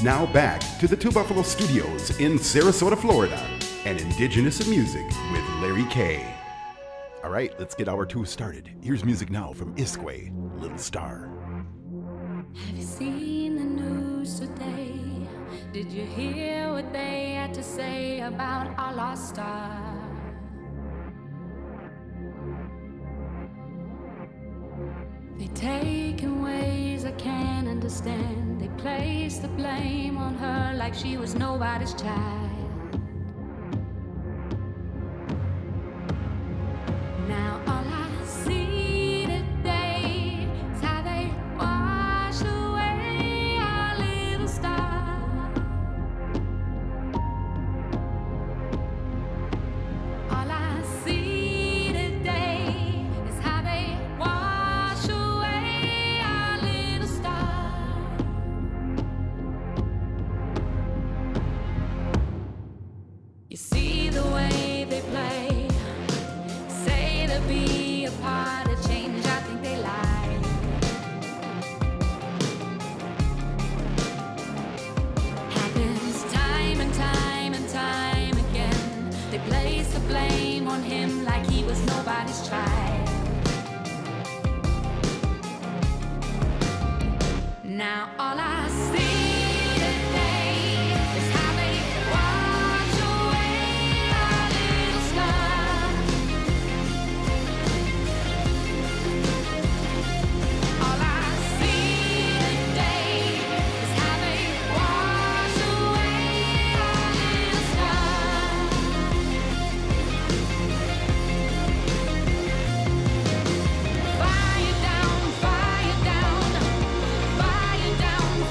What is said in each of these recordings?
Now back to the Two Buffalo Studios in Sarasota, Florida, and Indigenous Music with Larry K. All right, let's get our tour started. Here's music now from Iskway, Little Star. Have you seen the news today? Did you hear what they had to say about our lost star? They take in ways I can't understand. They place the blame on her like she was nobody's child. Now all I see today is how they wash away our little star. All I see today is how they wash away our little star. You see the way they play, say to be a part of change, I think they lie. Happens time and time and time again. They place the blame on him like he was nobody's child. Now all I see today is how they wash away our little star. All I see today is how they wash away our little star. Fire down, fire down, fire down,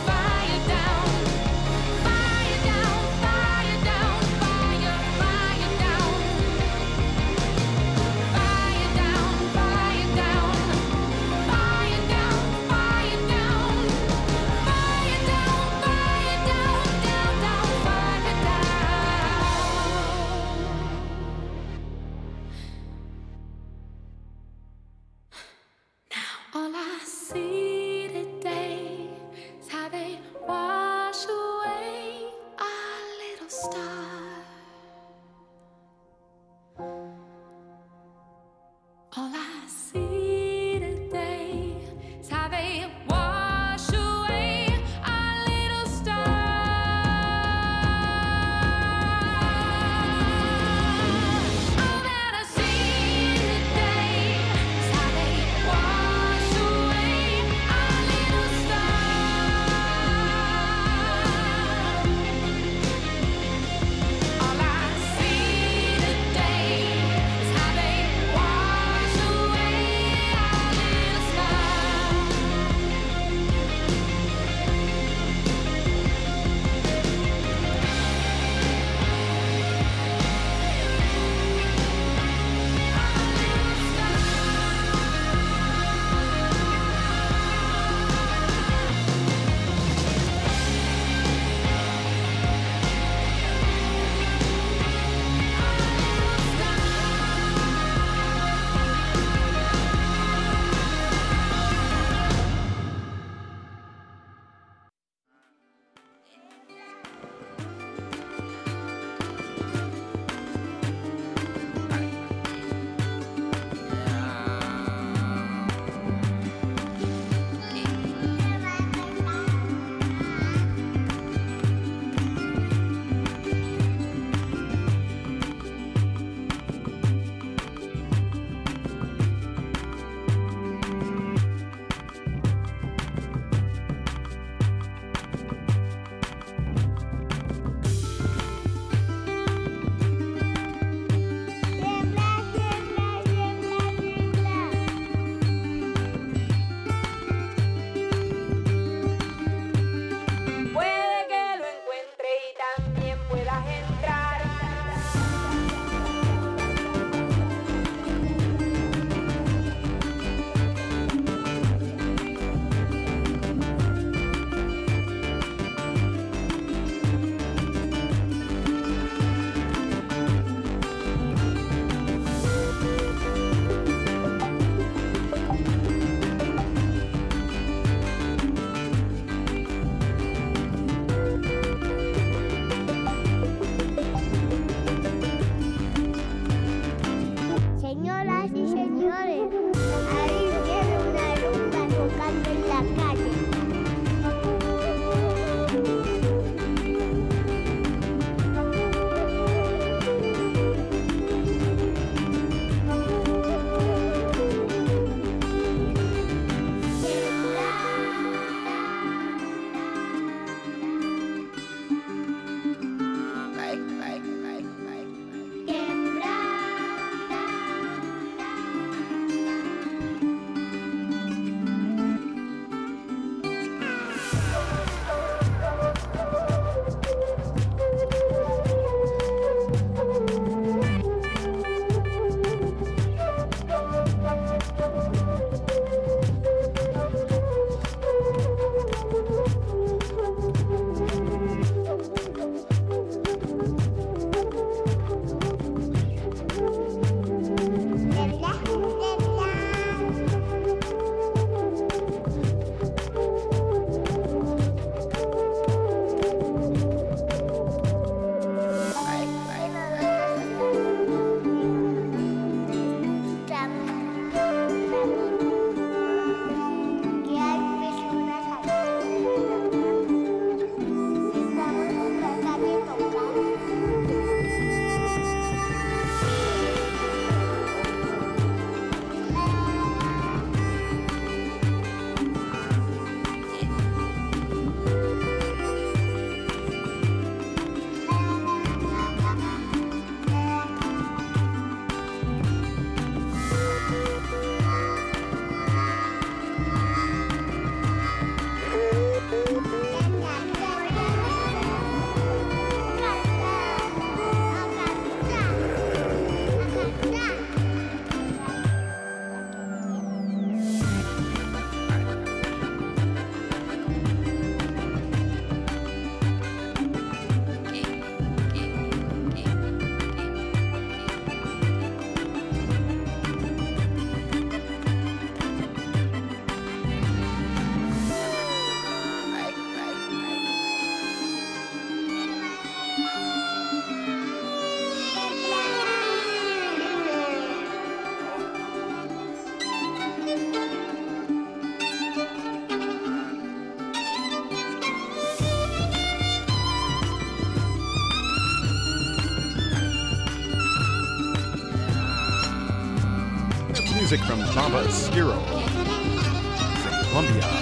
music from Baba Stiro from Colombia.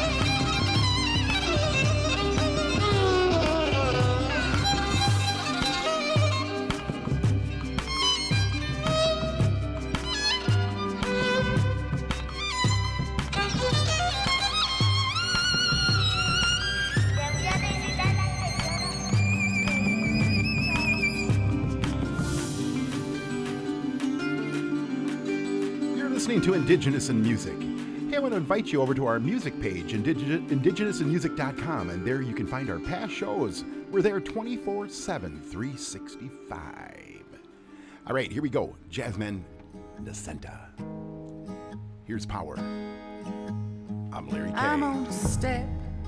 Listening to Indigenous in Music. Hey, I want to invite you over to our music page, indigenousinmusic.com, and there you can find our past shows. We're there 24/7, 365. All right, here we go. Jasmine Nascenta. Here's Power. I'm Larry K. I'm on a step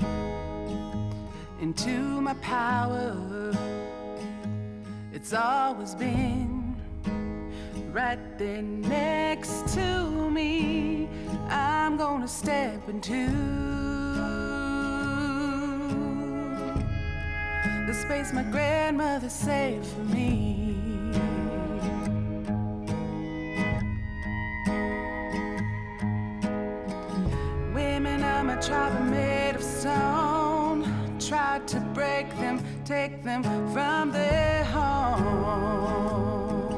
into my power. It's always been right there next to me. I'm gonna step into the space my grandmother saved for me. Women of my tribe are made of stone. Tried to break them, take them from their home.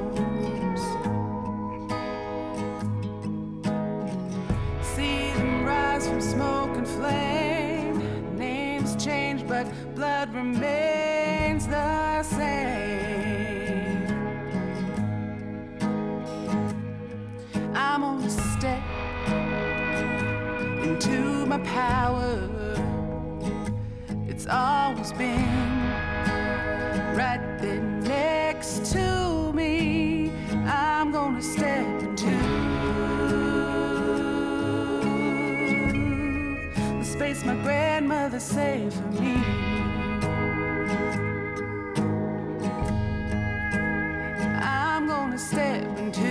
From smoke and flame, names change, but blood remains the same. I'm on a step into my power. It's always been right there next to me. I'm gonna step into space my grandmother saved for me. I'm gonna step into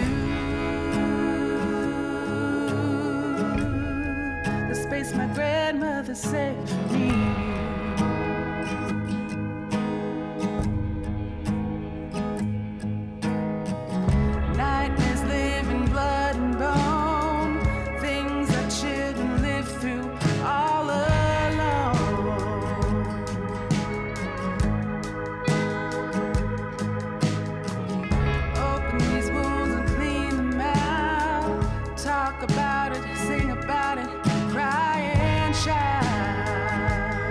the space my grandmother saved for me. Nightmares live in blood and bone, things that children live through all about it, sing about it, cry and shout.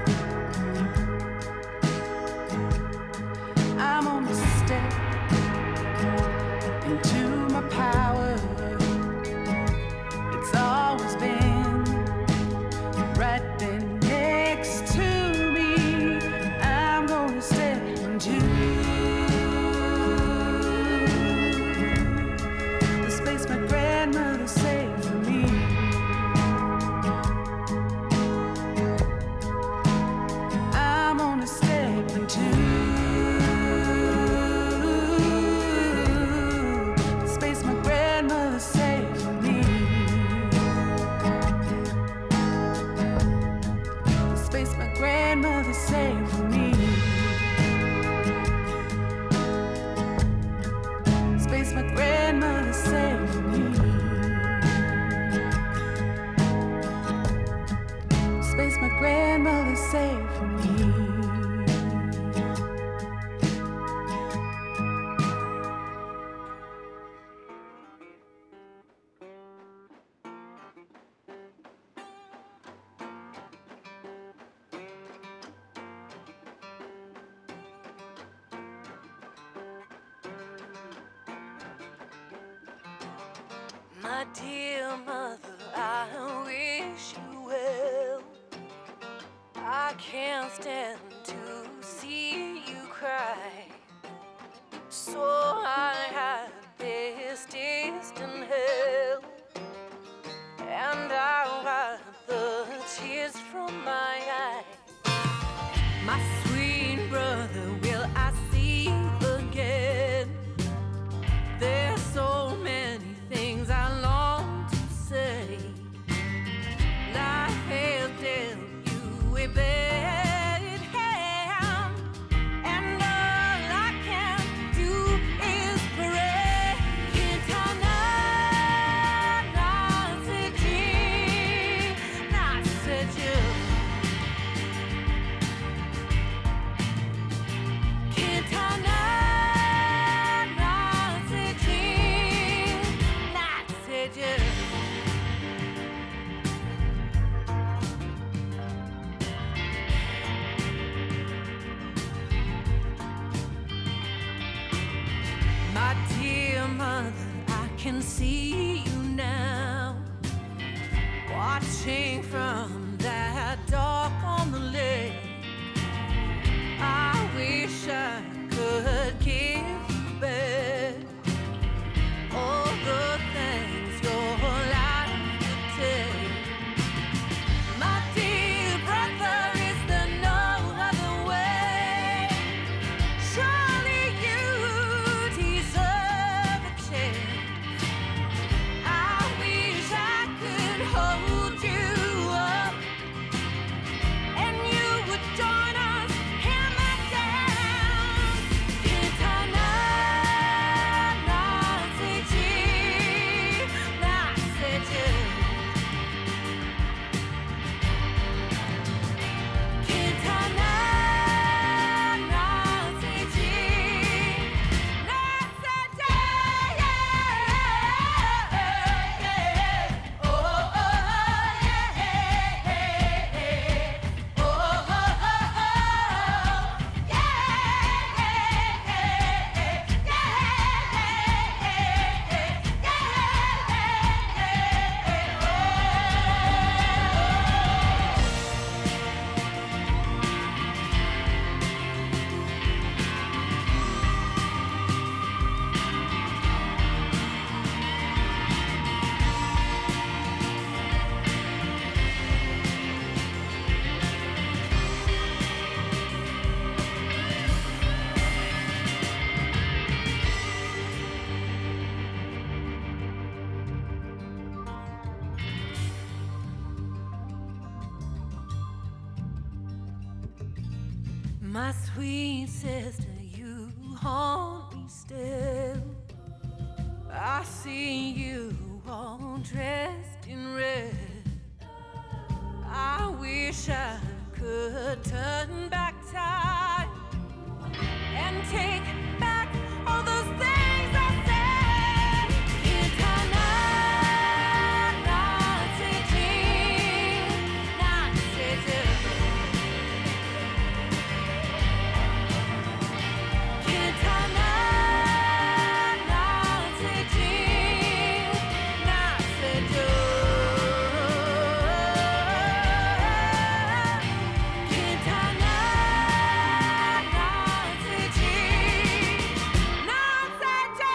I'm on a step into my power. It's always been right there next to me. I'm gonna step into the space my grandmother saved for me. I'm on a step into the space my grandmother saved for me. The space my grandmother saved for me. The space my grandmother saved for me. Space my grandmother saved for me. My dear mother, I wish you well. I can't stand to see you cry, so I had this distant hell, and I wiped the tears from my eyes. My sweet brother, will I see you again? There's so many things I long to say. Life has dealt you a bad hand, and all I can do is mother, I can see you now, watching from that dock on the lake. I wish I could give you back all the things your life could take. My dear brother, is there no other way? Surely you deserve a chance. I wish I could hold you up and you would join us in the dance. Kitana na seji na seji. Kitana na seji na seji. Oh oh yeah. Oh oh my sweet sister, you haunt me still. I see you all dressed in red. I wish I could turn back time and take back all those things I said. Kitana na seji na seji. Kitana na seji na seji. Kitana na seji na seji.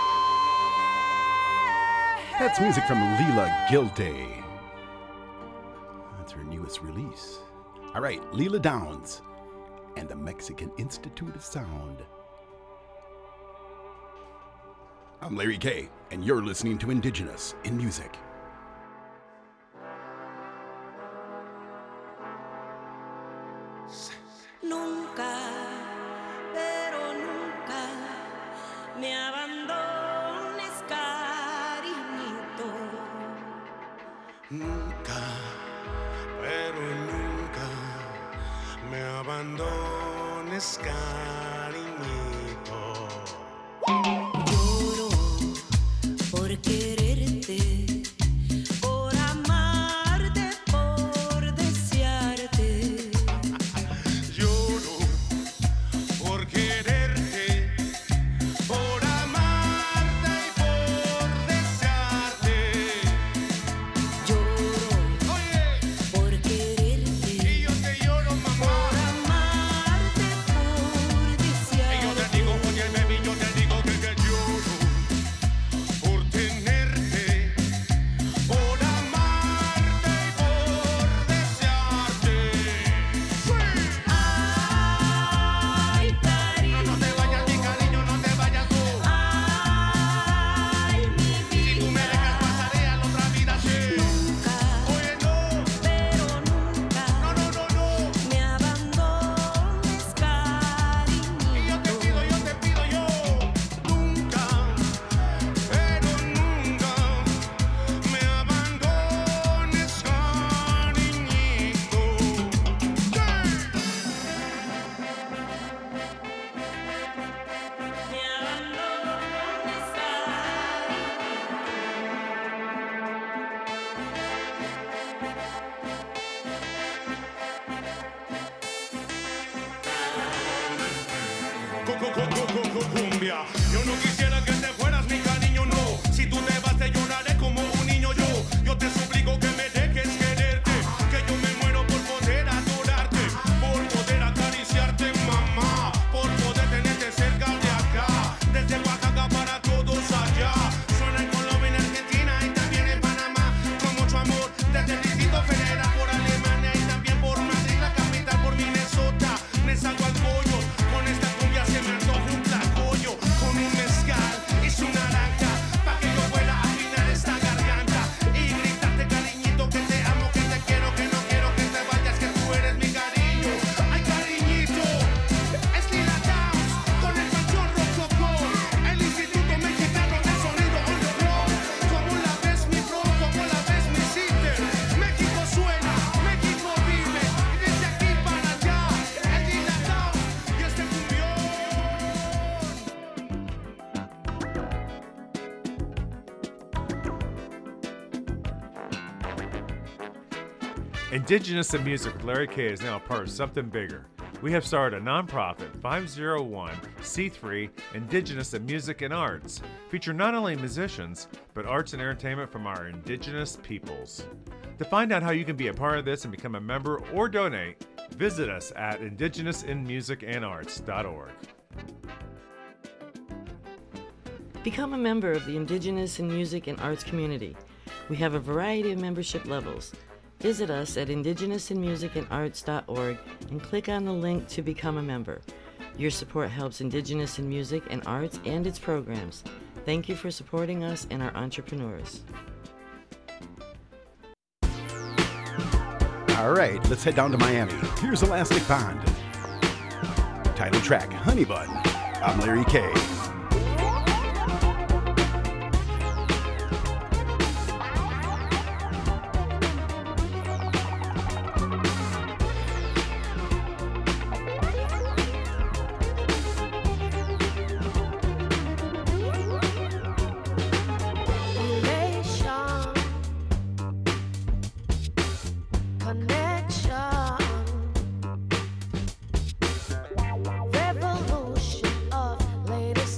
That's music from Leela Gilday. That's her newest release. All right, Leela Downs and the Mexican Institute of Sound. I'm Larry K, and you're listening to Indigenous in Music. Nunca, pero nunca me abandones, cariñito. Nunca, pero nunca me abandones, cariñito. Lloro por quererte, por amarte, por desearte. Lloro por quererte, por amarte y por desearte. Lloro Oye, por quererte, y yo te lloro, mamá. por amarte, por Y yo te desearte. digo, oye, baby, yo te digo que lloro por tenerte, por amarte y por desearte. Ay, cariño. No te vayas, mi cariño, no te vayas tú. Ay, mi Si tú me dejas, pasaré a la otra vida, sí. nunca, Oye, no, pero nunca no, no, no, no. me abandones, cariñito. Y yo te pido, yo, nunca, pero nunca me abandones, cariñito. Me abandones, Cumbia. Yo no quisiera que te fueras, mi cariño. Indigenous in Music with Larry K is now a part of something bigger. We have started a nonprofit 501c3 Indigenous in Music and Arts, feature not only musicians, but arts and entertainment from our indigenous peoples. To find out how you can be a part of this and become a member or donate, visit us at indigenousinmusicandarts.org. Become a member of the Indigenous in Music and Arts community. We have a variety of membership levels. Visit us at indigenousinmusicandarts.org and click on the link to become a member. Your support helps Indigenous in Music and Arts and its programs. Thank you for supporting us and our entrepreneurs. All right, let's head down to Miami. Here's Elastic Pond. Title track, Honey Bun. I'm Larry K. Elation, connection, revolution of latest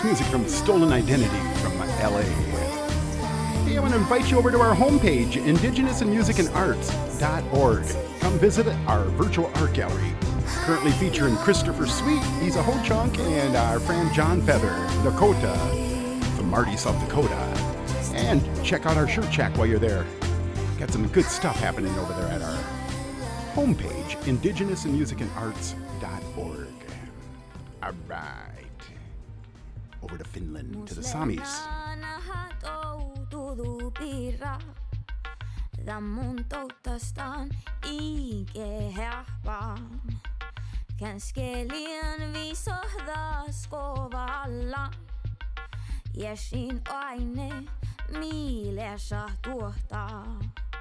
music from Stolen Identity from LA. Hey, I want to invite you over to our homepage, indigenousinmusicandarts.org. Come visit our virtual art gallery. Currently featuring Christopher Sweet, he's a Ho-Chunk, and our friend John Feather, Lakota, from Marty, South Dakota. And check out our shirt shack while you're there. Got some good stuff happening over there at our homepage, indigenousinmusicandarts.org. All right. Over to Finland, to the Samis. Känskelien visohdas kovalla. Jesin aine mielessä tuottaa.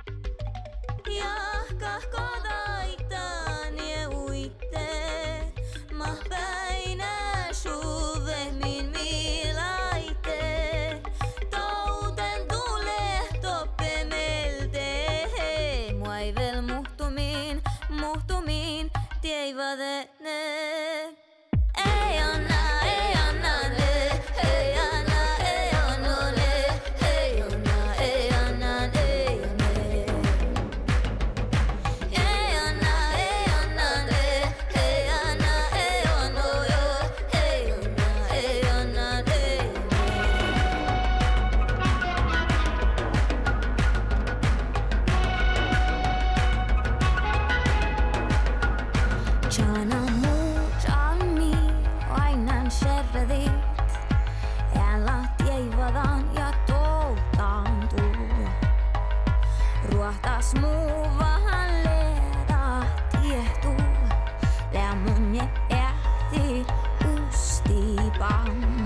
Jahkahko taitaan ja uitte, mahpäinä suvemmin milaite. Touten tulee toppemelte, muaivel muhtumiin, tievade ne. Ei anna ne, ei anna ne, ei anna ne. Ei anna ne, ei anna jo, ei anna ne. Tjana muutami, ainan sherredit. Älä tievadan ja toutantuu. Ruohtas muu vähän leeda tiehtuu. Lää mun je ähti ustipan.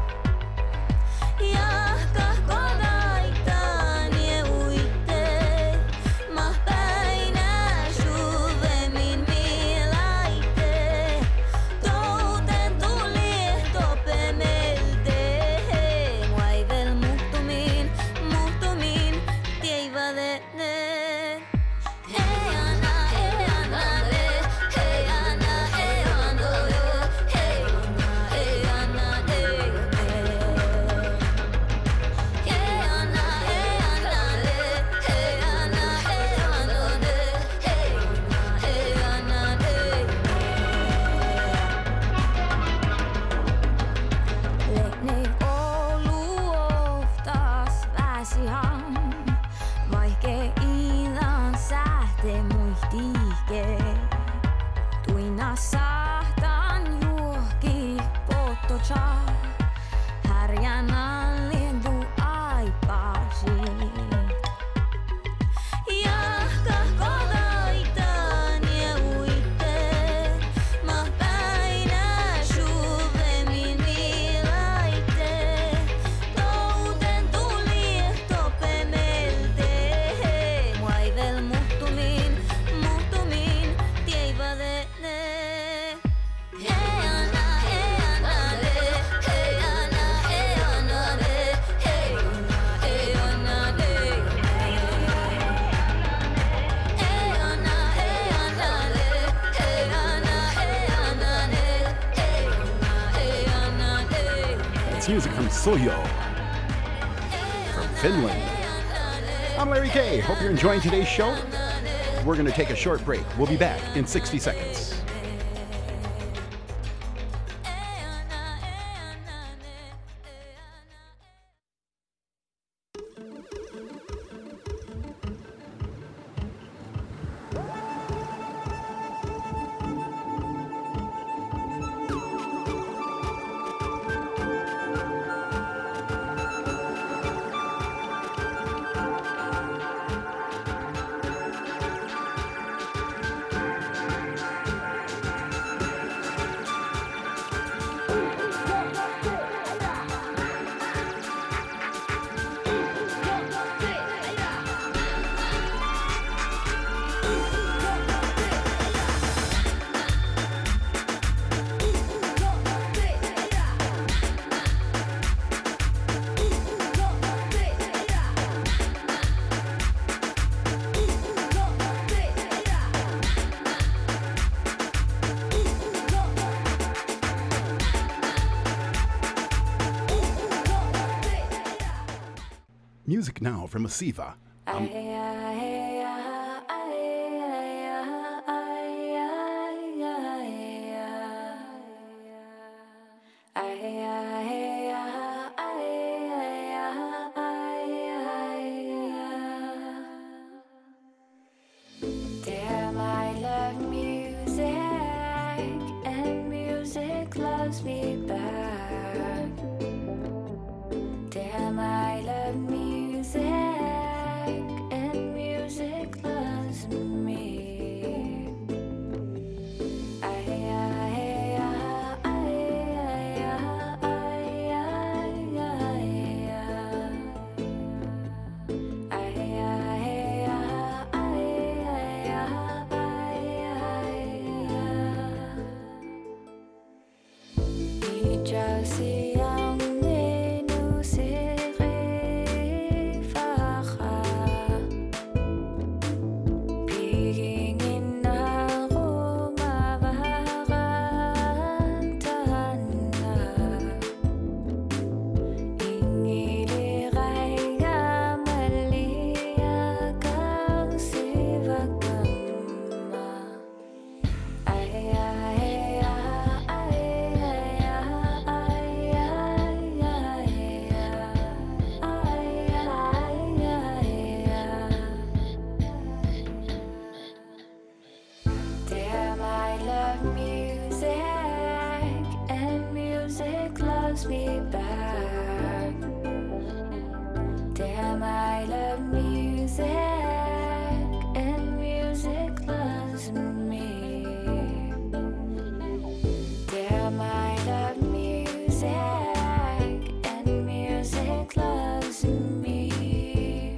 Jahkahko taitaan ja uitte, mahpäinä suvemmin milaite. Touten tulee toppemelte, muaivel muhtumiin, tievade ne. Ei anna ne, ei anna jo, ei anna ne. Ei anna ne, ei anna ne. Lehni olu oftas väsihan, vaikke idan sähte muistike. Tuina sahtan juoki pottocha, härjänän lintu aipasi. Jahkahko taitaan ja uitte, mahpäinä suvemmin milaite. Touten tuli toppemelte, muaivel muhtumiin, tievade ne. Ei anna ne, ei anna ne, ei anna ne. Ei anna ne, ei anna ne. It's music from Soyo, from Finland. I'm Larry K. Hope you're enjoying today's show. We're going to take a short break. We'll be back in 60 seconds. Music now from Asiva. Damn, I love music, and music loves me back. Damn, I love music, and music loves me. Me back. Damn, I love music, and music loves me. Damn, I love music, and music loves me.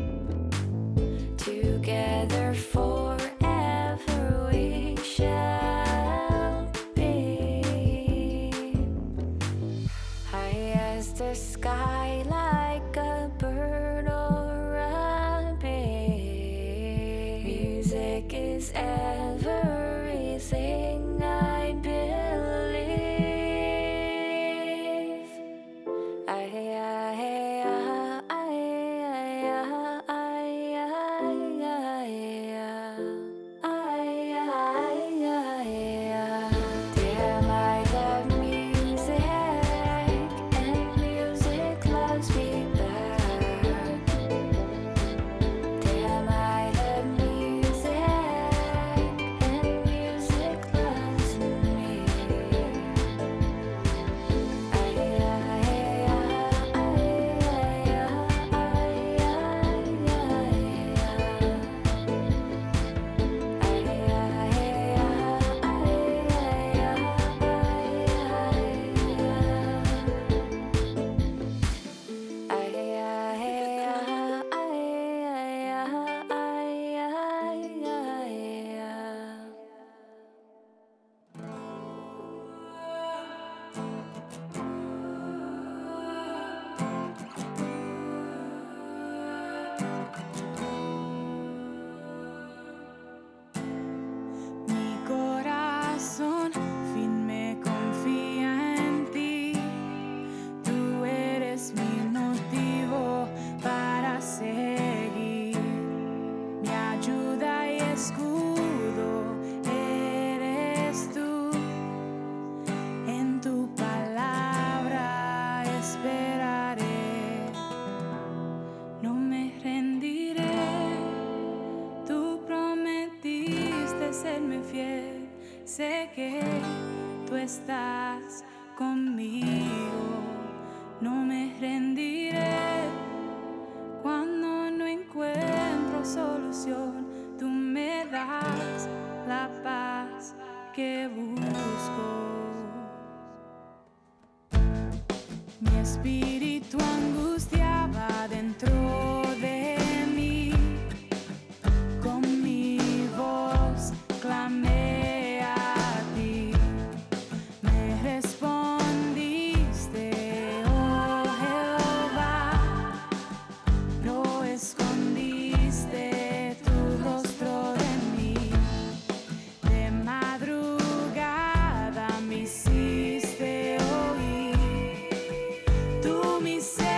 Together forever we shall be. High as the sky, like a bird or a bee. Music is everything I believe. Damn, I love music, and music loves me back. Damn, I love music, and music loves me. Mi corazón firme confía en ti. Tú eres mi motivo para seguir. Mi ayuda y escudo eres tú. En tu palabra esperaré. No me rendiré. Tú prometiste serme fiel. Sé que tú estás conmigo. No me rendiré. Cuando no encuentro solución, tú me das la paz que busco. Mi espíritu angustiaba dentro de mí. Con mi voz clamé a ti. Me respondiste, oh Jehová. No escondiste tu rostro de mí. De madrugada me hiciste oír tu misericordia.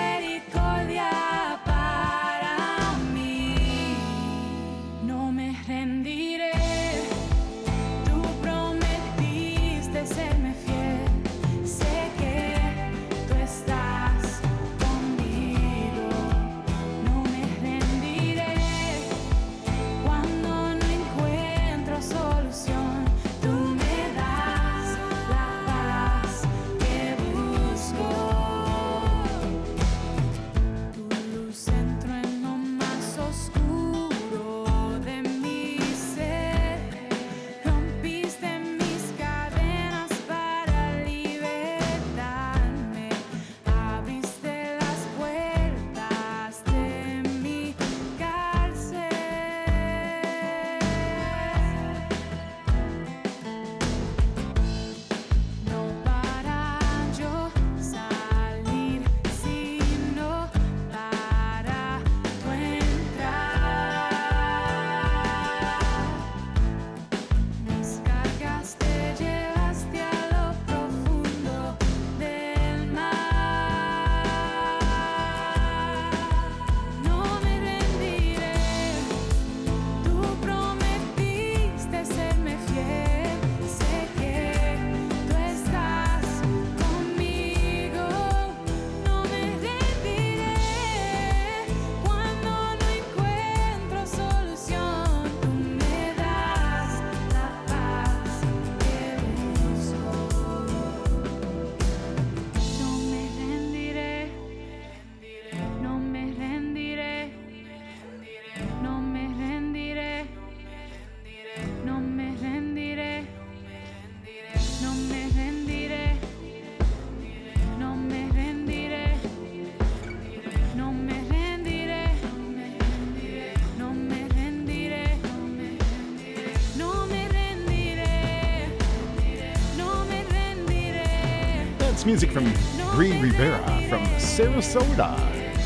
That's music from Bree Rivera from Sarasota.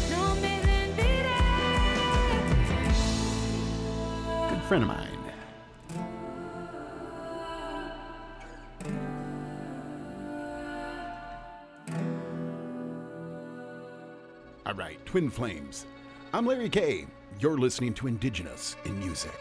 Good friend of mine. All right, Twin Flames. I'm Larry K. You're listening to Indigenous in Music.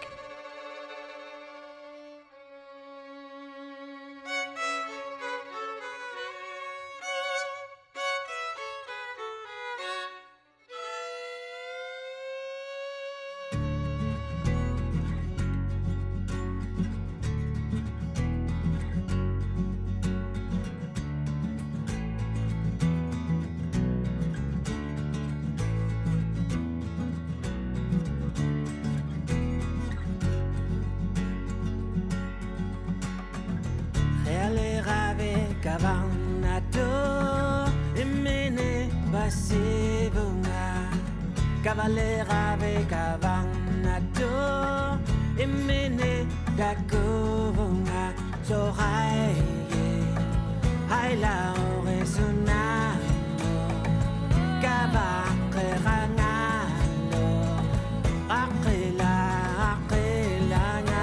Cavalera vekavanato imene dakovunga so hai la resonano kavaqrangalo aqila aqilanga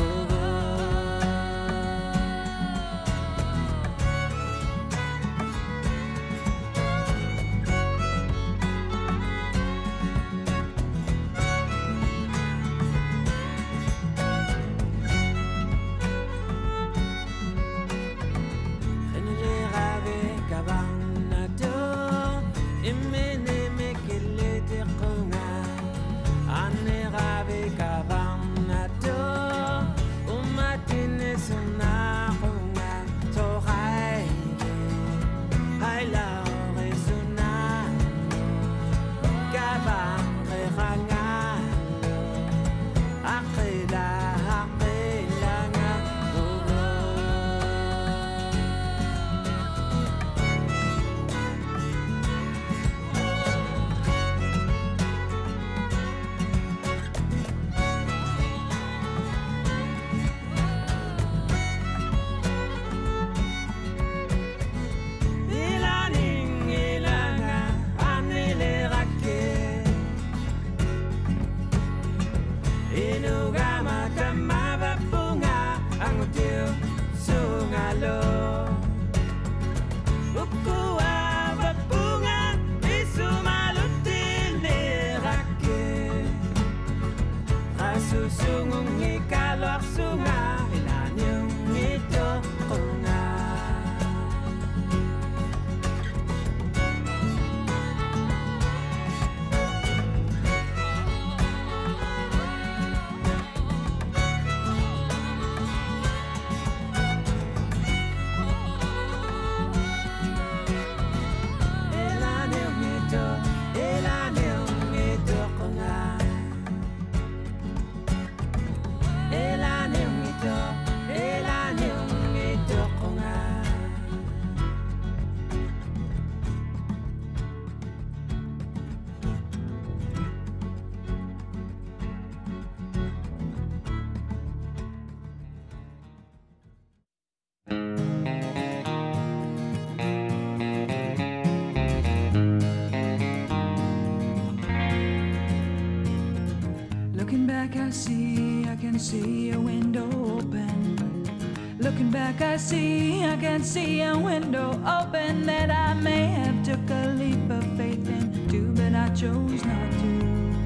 I can see a window open. Looking back, I can see a window open that I may have took a leap of faith into, but I chose not to.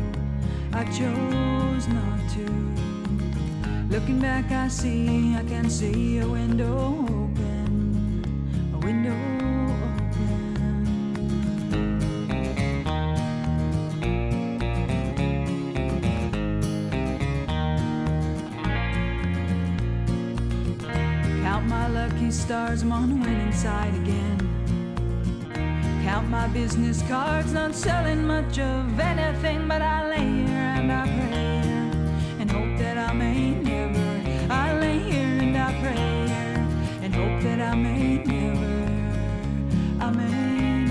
I chose not to. Looking back, I can see a window open, a window open. Stars, I'm on the winning side again. Count my business cards, not selling much of anything, but I lay here and I pray and hope that I may never. I lay here and I pray and hope that I may never. I may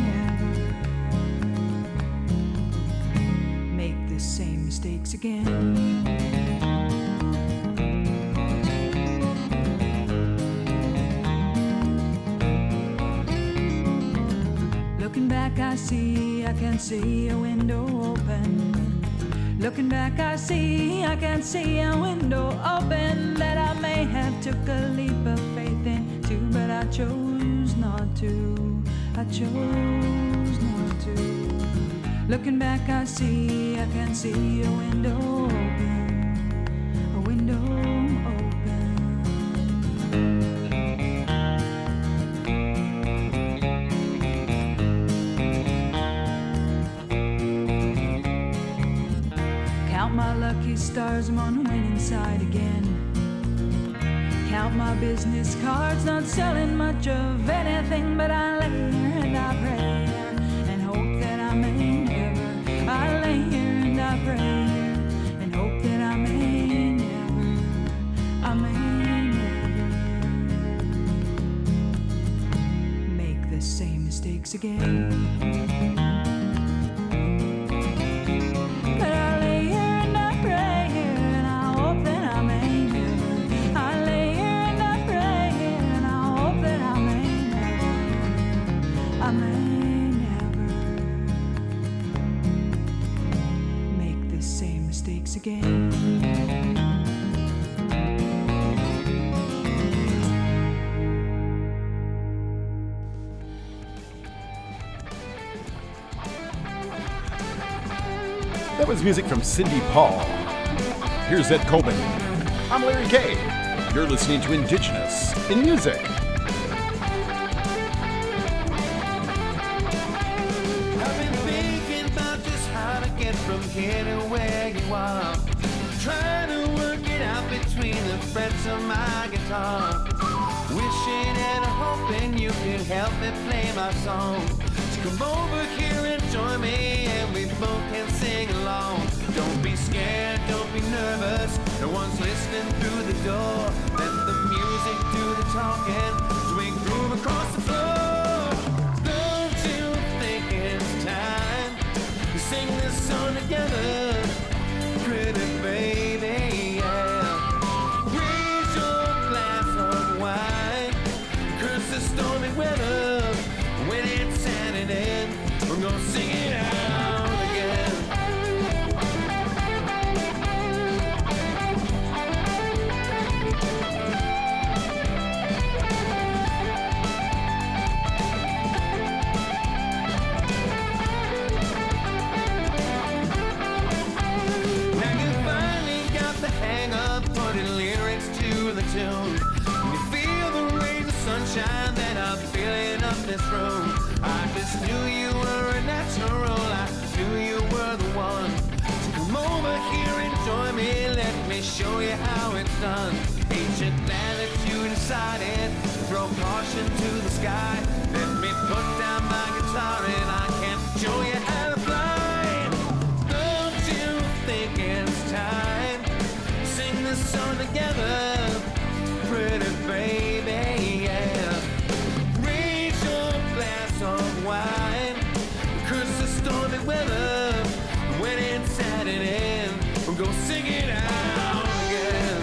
never make the same mistakes again. back I can see a window open. Looking back I can see a window open that I may have took a leap of faith into, but I chose not to. I chose not to. Looking back I can see a window open, a window open. Count my lucky stars, I'm on the winning side again. Count my business cards, not selling much of anything, but I lay here and I pray and hope that I may never. I lay here and I pray and hope that I may never. I may never make the same mistakes again. But I lay here and I pray and I hope that I may never. I lay here and I pray and I hope that I may never. I may never make the same mistakes again. That was music from Cindy Paul. Here's Ed Coben. I'm Larry Kay. You're listening to Indigenous in Music. I've been thinking about just how to get from here to where you are. Trying to work it out between the frets of my guitar. Wishing and hoping you could help me play my song. So come over here and join me and we both can sing along. Don't be scared, don't be nervous. No one's listening through the door. Let the music do the talking as we groove across the floor. Don't you think it's time to sing this song together? Pretty baby, yeah. Raise your glass of wine. Curse the stormy weather. When it's Saturday, we're gonna sing it out again. Now you finally got the hang of putting lyrics to the tune. When you feel the rays of sunshine that are filling up this room, I just knew you were a natural, I knew you were the one. So come over here and join me, let me show you how it's done. Ain't you glad that you decided to throw caution to the sky? Let me put down my guitar and I can show you how to fly. Don't you think it's time to sing this song together? Pretty baby, yeah. Raise your glass of wine. Curse the stormy weather. When it's Saturday, we'll go sing it out again.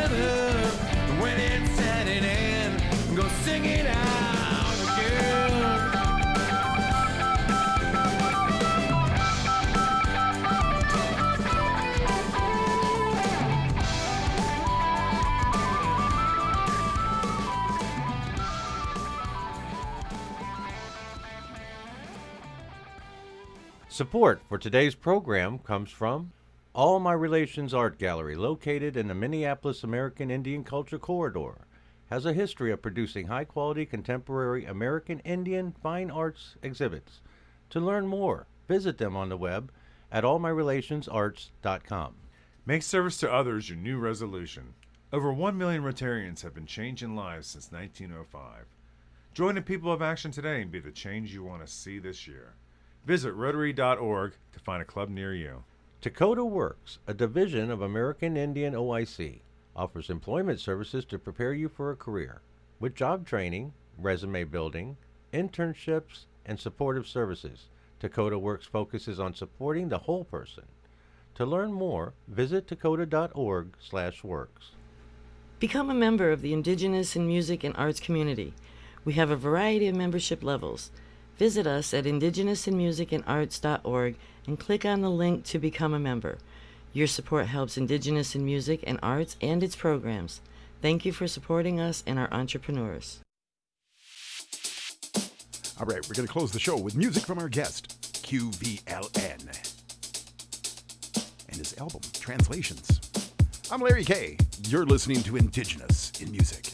Sing it out again. Support for today's program comes from All My Relations Art Gallery, located in the Minneapolis American Indian Culture Corridor, has a history of producing high-quality contemporary American Indian fine arts exhibits. To learn more, visit them on the web at allmyrelationsarts.com. Make service to others your new resolution. Over 1 million Rotarians have been changing lives since 1905. Join the people of action today and be the change you want to see this year. Visit Rotary.org to find a club near you. Dakota Works, a division of American Indian OIC, offers employment services to prepare you for a career with job training, resume building, internships, and supportive services. Dakota Works focuses on supporting the whole person. To learn more, visit dakota.org/works. Become a member of the Indigenous in Music and Arts community. We have a variety of membership levels. Visit us at indigenousinmusicandarts.org and click on the link to become a member. Your support helps Indigenous in Music and Arts and its programs. Thank you for supporting us and our entrepreneurs. All right, we're going to close the show with music from our guest, QVLN, and his album, Translations. I'm Larry K. You're listening to Indigenous in Music.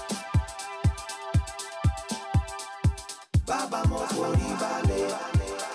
Baba Mokori Bale.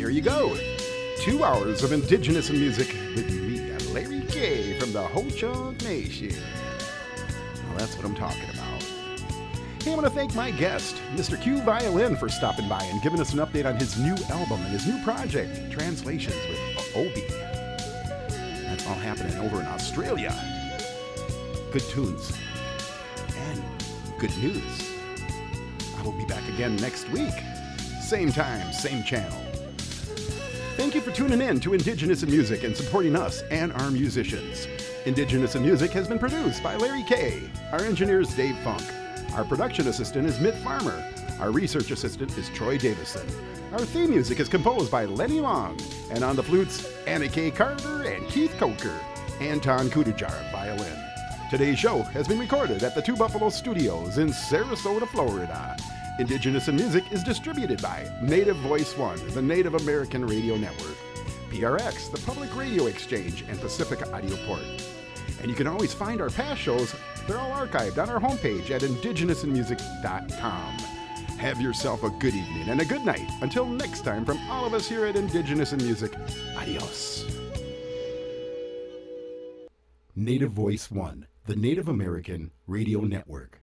there you go. 2 hours of indigenous music with me, Larry K. from the Ho-Chunk Nation. Well, that's what I'm talking about. Hey, I want to thank my guest, Mr. Q Violin, for stopping by and giving us an update on his new album and his new project, Translations with Obi. That's all happening over in Australia. Good tunes and good news. I will be back again next week. Same time, same channel. Thank you for tuning in to Indigenous in Music and supporting us and our musicians. Indigenous in Music has been produced by Larry K. Our engineer is Dave Funk. Our production assistant is Mitt Farmer. Our research assistant is Troy Davison. Our theme music is composed by Lenny Long. And on the flutes, Anna K. Carter and Keith Coker. Anton Kudajar, violin. Today's show has been recorded at the Two Buffalo Studios in Sarasota, Florida. Indigenous in Music is distributed by Native Voice One, the Native American Radio Network, PRX, the Public Radio Exchange, and Pacific Audio Port. And you can always find our past shows. They're all archived on our homepage at indigenousinmusic.com. Have yourself a good evening and a good night. Until next time, from all of us here at Indigenous in Music, adios. Native Voice One, the Native American Radio Network.